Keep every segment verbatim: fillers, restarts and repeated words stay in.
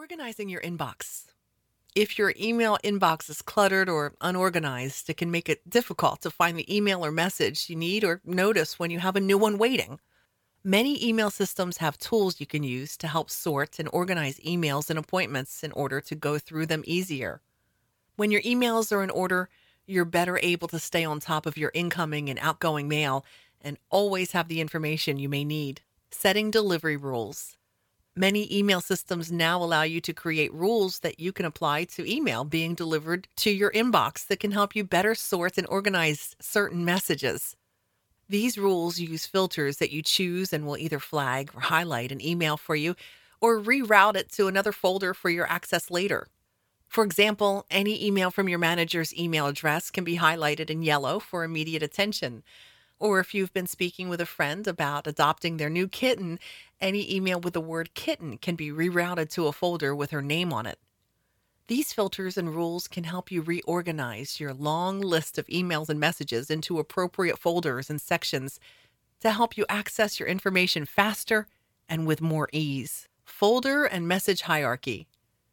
Organizing your inbox. If your email inbox is cluttered or unorganized, it can make it difficult to find the email or message you need or notice when you have a new one waiting. Many email systems have tools you can use to help sort and organize emails and appointments in order to go through them easier. When your emails are in order, you're better able to stay on top of your incoming and outgoing mail and always have the information you may need. Setting delivery rules. Many email systems now allow you to create rules that you can apply to email being delivered to your inbox that can help you better sort and organize certain messages. These rules use filters that you choose and will either flag or highlight an email for you or reroute it to another folder for your access later. For example, any email from your manager's email address can be highlighted in yellow for immediate attention. Or if you've been speaking with a friend about adopting their new kitten, any email with the word kitten can be rerouted to a folder with her name on it. These filters and rules can help you reorganize your long list of emails and messages into appropriate folders and sections to help you access your information faster and with more ease. Folder and message hierarchy.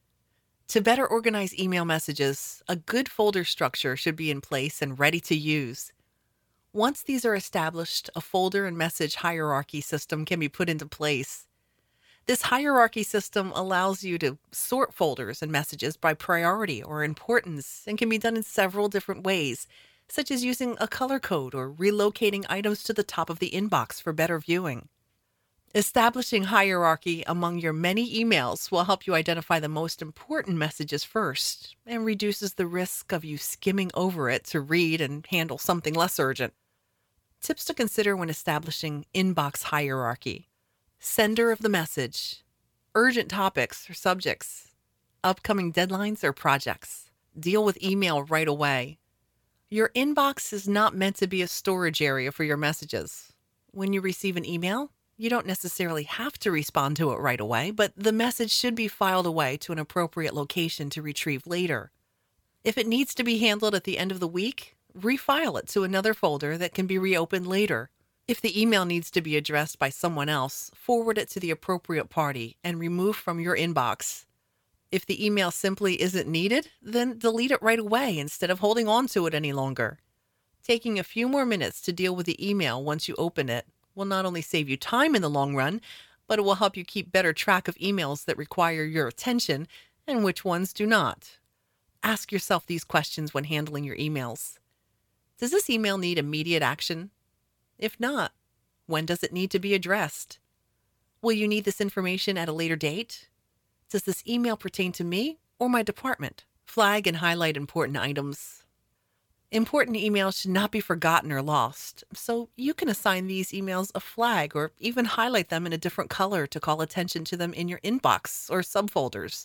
To better organize email messages, a good folder structure should be in place and ready to use. Once these are established, a folder and message hierarchy system can be put into place. This hierarchy system allows you to sort folders and messages by priority or importance and can be done in several different ways, such as using a color code or relocating items to the top of the inbox for better viewing. Establishing hierarchy among your many emails will help you identify the most important messages first and reduces the risk of you skimming over it to read and handle something less urgent. Tips to consider when establishing inbox hierarchy. Sender of the message, urgent topics or subjects, upcoming deadlines or projects. Deal with email right away. Your inbox is not meant to be a storage area for your messages. When you receive an email, you don't necessarily have to respond to it right away, but the message should be filed away to an appropriate location to retrieve later. If it needs to be handled at the end of the week, refile it to another folder that can be reopened later. If the email needs to be addressed by someone else, forward it to the appropriate party and remove from your inbox. If the email simply isn't needed, then delete it right away instead of holding on to it any longer. Taking a few more minutes to deal with the email once you open it will not only save you time in the long run, but it will help you keep better track of emails that require your attention and which ones do not. Ask yourself these questions when handling your emails. Does this email need immediate action? If not, when does it need to be addressed? Will you need this information at a later date? Does this email pertain to me or my department? Flag and highlight important items. Important emails should not be forgotten or lost, so you can assign these emails a flag or even highlight them in a different color to call attention to them in your inbox or subfolders.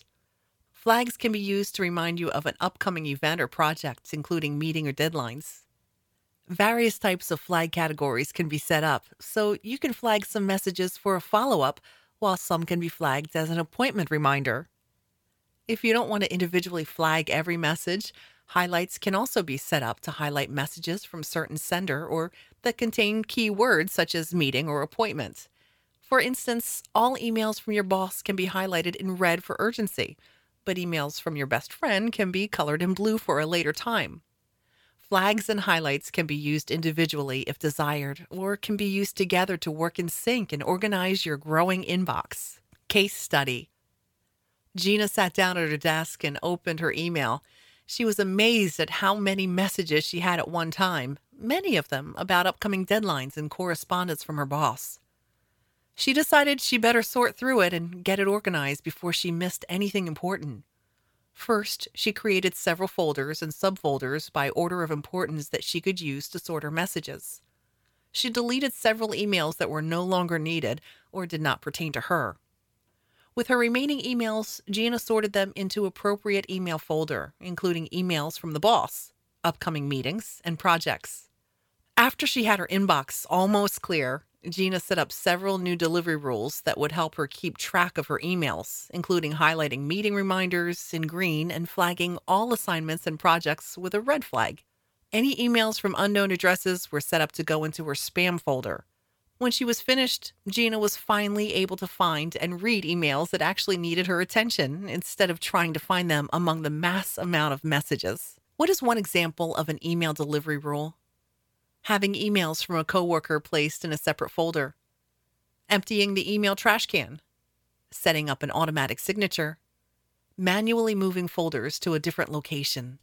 Flags can be used to remind you of an upcoming event or project, including meeting or deadlines. Various types of flag categories can be set up, so you can flag some messages for a follow-up, while some can be flagged as an appointment reminder. If you don't want to individually flag every message, highlights can also be set up to highlight messages from certain sender or that contain key words such as meeting or appointment. For instance, all emails from your boss can be highlighted in red for urgency, but emails from your best friend can be colored in blue for a later time. Flags and highlights can be used individually if desired, or can be used together to work in sync and organize your growing inbox. Case study. Gina sat down at her desk and opened her email. She was amazed at how many messages she had at one time, many of them about upcoming deadlines and correspondence from her boss. She decided she better sort through it and get it organized before she missed anything important. First, she created several folders and subfolders by order of importance that she could use to sort her messages. She deleted several emails that were no longer needed or did not pertain to her. With her remaining emails, Gina sorted them into appropriate email folder, including emails from the boss, upcoming meetings, and projects. After she had her inbox almost clear, Gina set up several new delivery rules that would help her keep track of her emails, including highlighting meeting reminders in green and flagging all assignments and projects with a red flag. Any emails from unknown addresses were set up to go into her spam folder. When she was finished, Gina was finally able to find and read emails that actually needed her attention instead of trying to find them among the mass amount of messages. What is one example of an email delivery rule? Having emails from a coworker placed in a separate folder, emptying the email trash can, setting up an automatic signature, manually moving folders to a different location.